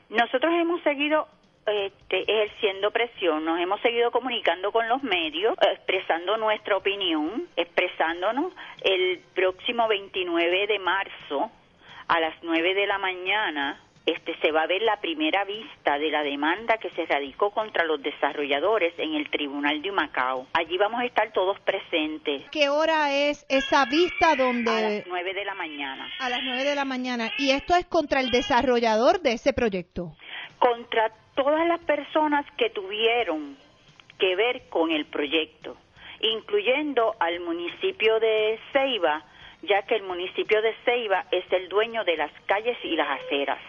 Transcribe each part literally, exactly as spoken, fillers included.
Nosotros hemos seguido este, ejerciendo presión, nos hemos seguido comunicando con los medios, expresando nuestra opinión, expresándonos. El próximo veintinueve de marzo a las nueve de la mañana este, se va a ver la primera vista de la demanda que se radicó contra los desarrolladores en el Tribunal de Humacao. Allí vamos a estar todos presentes. ¿Qué hora es esa vista donde...? A las nueve de la mañana. A las nueve de la mañana. ¿Y esto es contra el desarrollador de ese proyecto? Contra todas las personas que tuvieron que ver con el proyecto, incluyendo al municipio de Ceiba, ya que el municipio de Ceiba es el dueño de las calles y las aceras.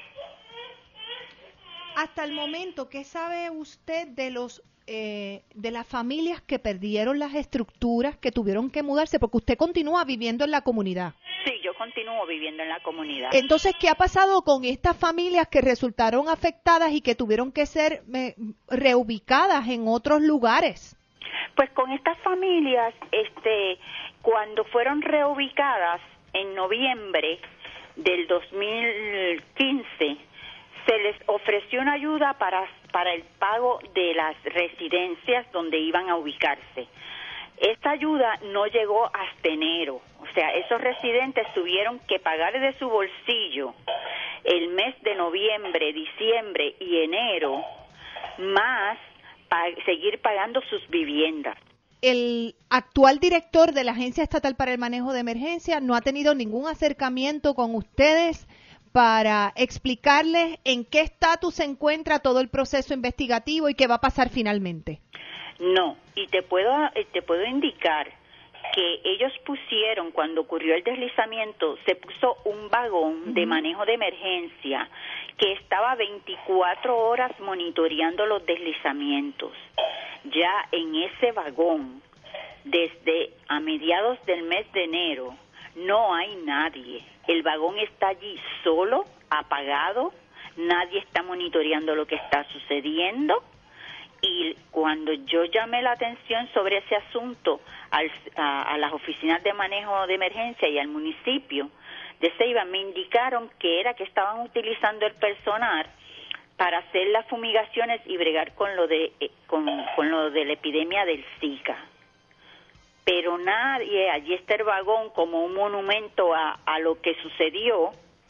Hasta el momento, ¿qué sabe usted de los eh, de las familias que perdieron las estructuras, que tuvieron que mudarse? Porque usted continúa viviendo en la comunidad. Sí, yo continúo viviendo en la comunidad. Entonces, ¿qué ha pasado con estas familias que resultaron afectadas y que tuvieron que ser eh, reubicadas en otros lugares? Pues con estas familias, este, cuando fueron reubicadas en noviembre del dos mil quince, se les ofreció una ayuda para, para el pago de las residencias donde iban a ubicarse. Esta ayuda no llegó hasta enero, o sea, esos residentes tuvieron que pagar de su bolsillo el mes de noviembre, diciembre y enero, más pa- seguir pagando sus viviendas. El actual director de la Agencia Estatal para el Manejo de Emergencia no ha tenido ningún acercamiento con ustedes para explicarles en qué estatus se encuentra todo el proceso investigativo y qué va a pasar finalmente. No, y te puedo te puedo indicar que ellos pusieron, cuando ocurrió el deslizamiento, se puso un vagón uh-huh. de manejo de emergencia que estaba veinticuatro horas monitoreando los deslizamientos. Ya en ese vagón, desde a mediados del mes de enero, no hay nadie. El vagón está allí solo, apagado, nadie está monitoreando lo que está sucediendo. Y cuando yo llamé la atención sobre ese asunto al, a, a las oficinas de manejo de emergencia y al municipio de Ceiba, me indicaron que era que estaban utilizando el personal para hacer las fumigaciones y bregar con lo de eh, con, con lo de la epidemia del Zika. Pero nadie, allí está el vagón como un monumento a, a lo que sucedió,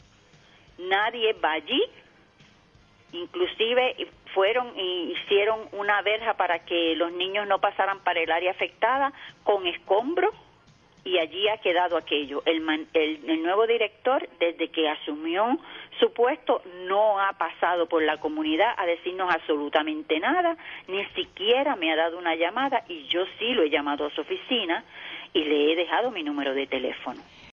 nadie va allí, inclusive fueron y hicieron una verja para que los niños no pasaran para el área afectada con escombros y allí ha quedado aquello. El, man, el, el nuevo director, desde que asumió su puesto, no ha pasado por la comunidad a decirnos absolutamente nada, ni siquiera me ha dado una llamada, y yo sí lo he llamado a su oficina y le he dejado mi número de teléfono.